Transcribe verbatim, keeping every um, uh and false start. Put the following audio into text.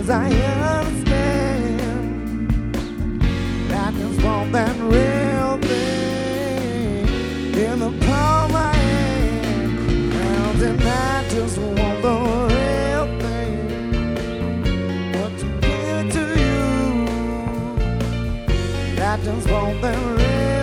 'cause I understand. I just want that real thing in the palm of my hand. And I just want the real thing, but to give it to you, I just want that real thing.